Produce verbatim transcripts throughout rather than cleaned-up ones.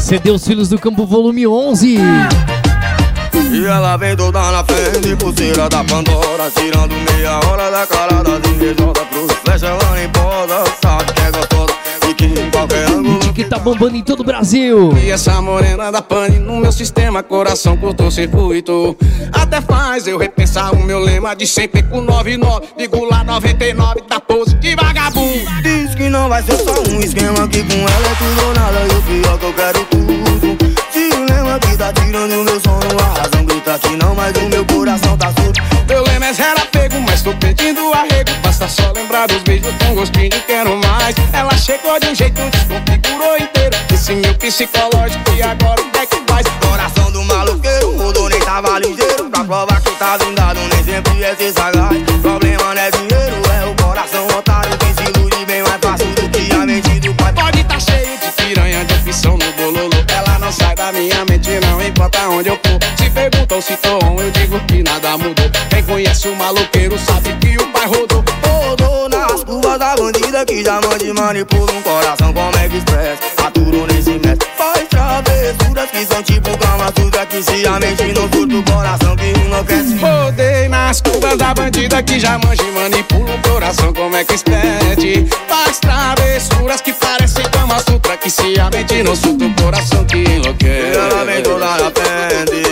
C D Os Filhos do Campo, volume onze. E ela vem toda na frente, pulseira da Pandora, tirando meia hora da cara das invejosas. Cruz, flecha, ela nem posa, sabe que é gostosa e que em qualquer ângulo que tá bombando em todo o Brasil. E essa morena da pane no meu sistema, coração cortou circuito. Até faz eu repensar o meu lema de sempre com noventa e nove vírgula noventa e nove da pose de vagabundo. Diz que não vai ser só um esquema, que com ela é tudo ou nada, e o pior que eu quero tudo. Dilema que tá tirando meu sono, a razão grita que não, mas o meu coração tá surdo. Meu lema é zero apego, mas tô pedindo arrego. Basta só lembrar dos beijos com gostinho de quero mais. Ela chegou de um jeito, desconfigurou inteiro esse meu psicológico, e agora o que é que faz? Coração do maloqueiro, mudou, nem tava ligeiro. Pra provar que tá blindado, nem sempre é ser sagaz. Problema não é dinheiro, é o coração otário, que se ilude bem mais fácil do que a mente do pai. Pode tá cheio de piranha, de opção no bololô. Ela não sai da minha mente, não importa onde eu for. Se perguntam se tô on, eu digo que nada mudou. Quem conhece o maloqueiro sabe que o pai rodou. Rodou nas curvas da bandida, que já mande manipula um coração como é que expressa. Aturo nem se mete, faz travessuras que são tipo Kama Sutra, que se a mente não surta o coração que enlouquece. Rodei nas curvas da bandida, que já manja e manipula um coração como é que expede. Faz travessuras que parecem Kama Sutra, que se a mente não surta o coração que enlouquece. E ela vem toda na frente,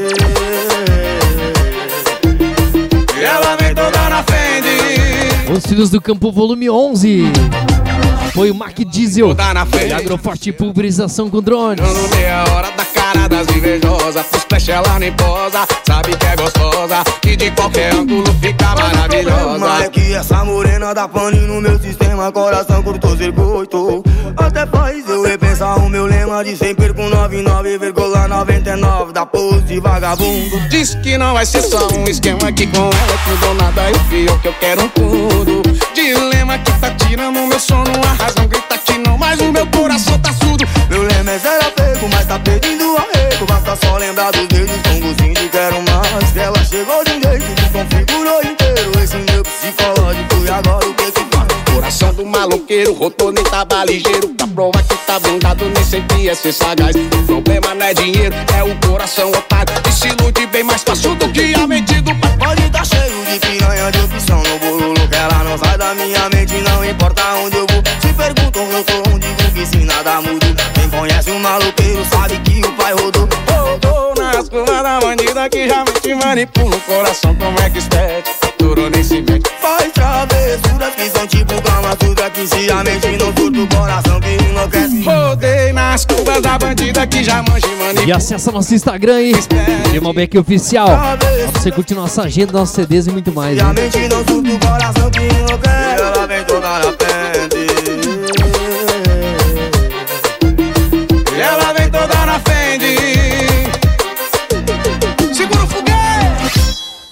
e ela vem toda na frente. Os Filhos do Campo, volume onze. Foi o Mark Diesel e Agroforte Pulverização com drones. Dando meia hora da cara das invejosas, os flash ela nem posa, sabe que é gostosa e de qualquer ângulo fica maravilhosa. Mas é que essa morena da pane no meu sistema, coração cortou circuito. Até faz eu repensar o meu lema de sempre com noventa e nove vírgula noventa e nove da pose de vagabundo. Diz que não vai ser só um esquema, que com ela tudo ou nada, e o pior que eu quero tudo. Dilema que tá tirando o meu sono, a razão grita que não, mas o meu coração tá surdo. Meu lema é zero apego, mas tá pedindo arrego. Basta só lembrar dos dedos com gostinho de quero mais. Ela chegou de um jeito, desconfigurou inteiro esse meu psicológico, e agora o que que faz? Coração do maloqueiro, rodou, nem tava ligeiro. Pra provar que tá blindado, nem sempre é ser sagaz. O problema não é dinheiro, é o coração otário, que se ilude bem mais fácil do que a mente do pai. Pode tá cheio de piranha, de opção no bololô, que ela não sai da minha mente, não importa onde eu vou. Se perguntam eu tô onde, digo que se nada muda. Quem conhece o maloqueiro sabe que o pai rodou. Rodou nas curvas da bandida, que já te manipula o coração como é que expede. Durou nem se mete, faz travessuras que são tipo Kama Sutra, que se a mente não surta o coração que enlouquece. Rodei nas curvas da bandida, que já manja e manipula. E acessa nosso Instagram aí, Demalbec Oficial, pra você curtir nossa agenda, nossos C Ds e muito mais. E a mente não surta o coração que enlouquece. E ela vem toda na frente,